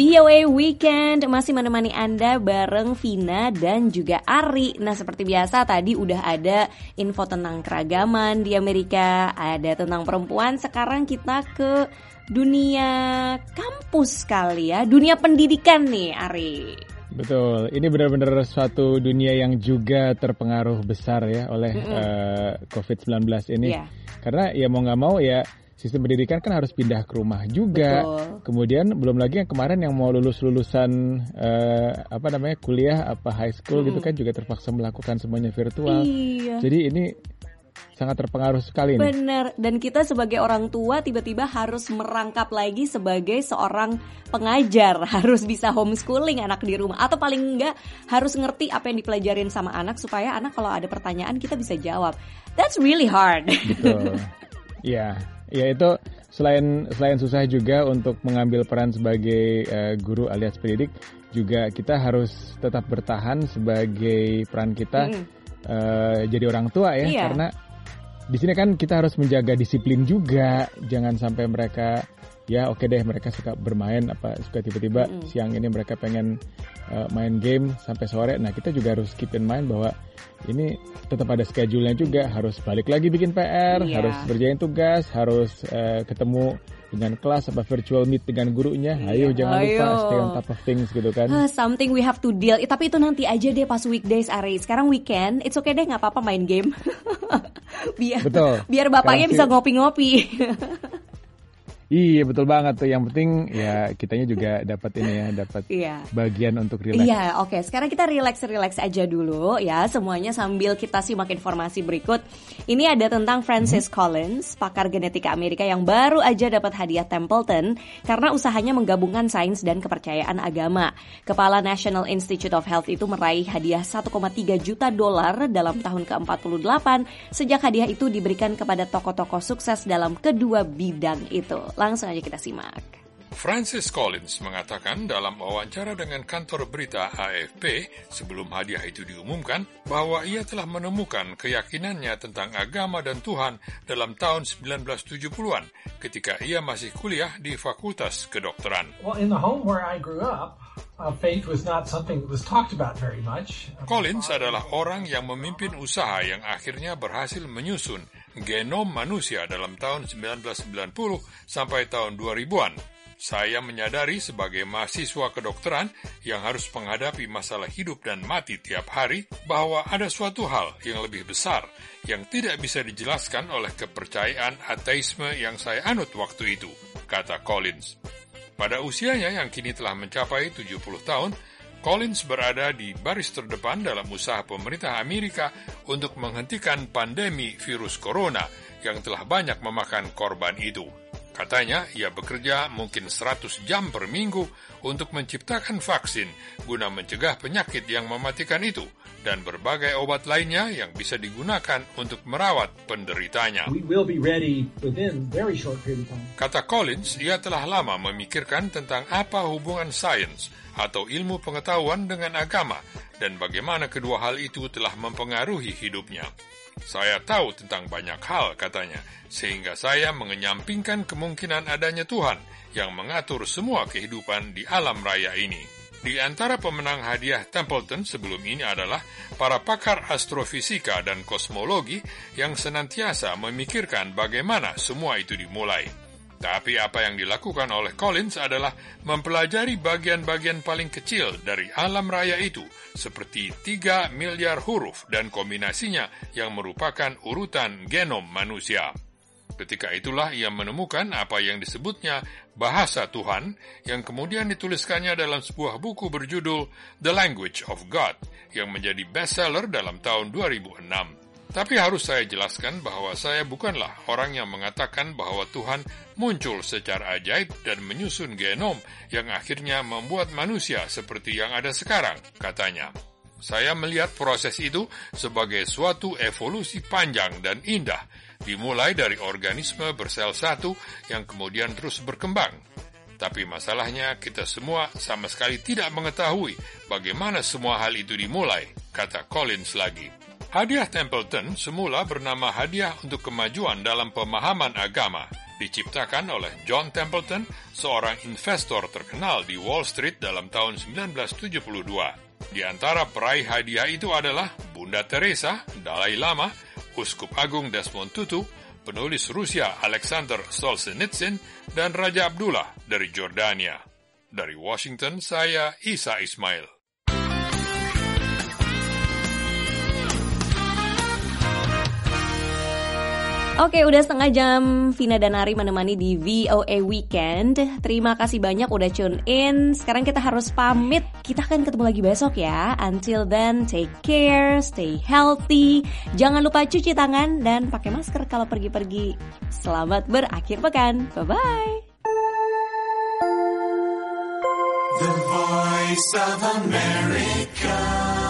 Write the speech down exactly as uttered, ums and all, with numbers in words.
V O A Weekend masih menemani Anda bareng Vina dan juga Ari. Nah, seperti biasa tadi udah ada info tentang keragaman di Amerika, ada tentang perempuan. Sekarang kita ke dunia kampus kali ya, dunia pendidikan nih, Ari. Betul, ini benar-benar suatu dunia yang juga terpengaruh besar ya oleh uh, covid sembilan belas ini. Yeah. Karena ya mau nggak mau ya sistem pendidikan kan harus pindah ke rumah juga. Betul. Kemudian belum lagi yang kemarin yang mau lulus-lulusan uh, apa namanya kuliah apa high school mm. gitu kan juga terpaksa melakukan semuanya virtual. Iya. Jadi ini sangat terpengaruh sekali nih. Benar, dan kita sebagai orang tua tiba-tiba harus merangkap lagi sebagai seorang pengajar, harus bisa homeschooling anak di rumah, atau paling enggak harus ngerti apa yang dipelajarin sama anak supaya anak kalau ada pertanyaan kita bisa jawab. That's really hard. Betul. Iya, ya itu selain selain susah juga untuk mengambil peran sebagai uh, guru alias pendidik, juga kita harus tetap bertahan sebagai peran kita mm. uh, jadi orang tua ya, iya. Karena di sini kan kita harus menjaga disiplin juga, jangan sampai mereka ya oke deh mereka suka bermain apa suka tiba-tiba mm-hmm. siang ini mereka pengen uh, main game sampai sore. Nah kita juga harus keep in mind bahwa ini tetap ada schedule-nya juga, harus balik lagi bikin P R, yeah. harus kerjain tugas, harus uh, ketemu dengan kelas apa virtual meet dengan gurunya. Ayo yeah. jangan Ayo. lupa stay on top of things gitu kan. Uh, something we have to deal. Eh, tapi itu nanti aja deh pas weekdays, Ari. Sekarang weekend, it's okay deh nggak apa-apa main game. biar betul. biar bapaknya bisa ngopi-ngopi. Iya betul banget tuh. Yang penting ya kitanya juga dapat ini ya, dapat yeah. bagian untuk relax. Iya, yeah, oke. Okay. Sekarang kita relax-relax aja dulu ya semuanya sambil kita simak informasi berikut. Ini ada tentang Francis mm-hmm. Collins, pakar genetika Amerika yang baru aja dapat hadiah Templeton karena usahanya menggabungkan sains dan kepercayaan agama. Kepala National Institute of Health itu meraih hadiah satu koma tiga juta dolar dalam tahun ke empat puluh delapan sejak hadiah itu diberikan kepada tokoh-tokoh sukses dalam kedua bidang itu. Langsung aja kita simak. Francis Collins mengatakan dalam wawancara dengan kantor berita A F P sebelum hadiah itu diumumkan bahwa ia telah menemukan keyakinannya tentang agama dan Tuhan dalam tahun sembilan belas tujuh puluhan ketika ia masih kuliah di Fakultas Kedokteran. Well, in the home where I grew up, uh, faith was not something that was talked about very much. Collins adalah orang yang memimpin usaha yang akhirnya berhasil menyusun genom manusia dalam tahun sembilan belas sembilan puluh sampai tahun dua ribuan. Saya menyadari sebagai mahasiswa kedokteran yang harus menghadapi masalah hidup dan mati tiap hari bahwa ada suatu hal yang lebih besar yang tidak bisa dijelaskan oleh kepercayaan ateisme yang saya anut waktu itu, kata Collins. Pada usianya yang kini telah mencapai tujuh puluh tahun, Collins berada di baris terdepan dalam usaha pemerintah Amerika untuk menghentikan pandemi virus corona yang telah banyak memakan korban itu. Katanya, ia bekerja mungkin seratus jam per minggu untuk menciptakan vaksin guna mencegah penyakit yang mematikan itu dan berbagai obat lainnya yang bisa digunakan untuk merawat penderitanya. We will be ready within very short period of time. Kata Collins, ia telah lama memikirkan tentang apa hubungan sains atau ilmu pengetahuan dengan agama dan bagaimana kedua hal itu telah mempengaruhi hidupnya. Saya tahu tentang banyak hal, katanya, sehingga saya mengenyampingkan kemungkinan adanya Tuhan yang mengatur semua kehidupan di alam raya ini. Di antara pemenang hadiah Templeton sebelum ini adalah para pakar astrofisika dan kosmologi yang senantiasa memikirkan bagaimana semua itu dimulai. Tapi apa yang dilakukan oleh Collins adalah mempelajari bagian-bagian paling kecil dari alam raya itu, seperti tiga miliar huruf dan kombinasinya yang merupakan urutan genom manusia. Ketika itulah ia menemukan apa yang disebutnya bahasa Tuhan, yang kemudian dituliskannya dalam sebuah buku berjudul The Language of God, yang menjadi bestseller dalam tahun dua ribu enam. Tapi harus saya jelaskan bahwa saya bukanlah orang yang mengatakan bahwa Tuhan muncul secara ajaib dan menyusun genom yang akhirnya membuat manusia seperti yang ada sekarang, katanya. Saya melihat proses itu sebagai suatu evolusi panjang dan indah, dimulai dari organisme bersel satu yang kemudian terus berkembang. Tapi masalahnya kita semua sama sekali tidak mengetahui bagaimana semua hal itu dimulai, kata Collins lagi. Hadiah Templeton semula bernama Hadiah untuk Kemajuan dalam Pemahaman Agama, diciptakan oleh John Templeton, seorang investor terkenal di Wall Street dalam tahun sembilan belas tujuh puluh dua. Di antara peraih hadiah itu adalah Bunda Teresa, Dalai Lama, Uskup Agung Desmond Tutu, penulis Rusia Alexander Solzhenitsyn, dan Raja Abdullah dari Jordania. Dari Washington, saya Isa Ismail. Oke, udah setengah jam Vina dan Ari menemani di V O A Weekend. Terima kasih banyak udah tune in. Sekarang kita harus pamit. Kita akan ketemu lagi besok ya. Until then, take care, stay healthy. Jangan lupa cuci tangan dan pakai masker kalau pergi-pergi. Selamat berakhir pekan. Bye-bye. The Voice of America.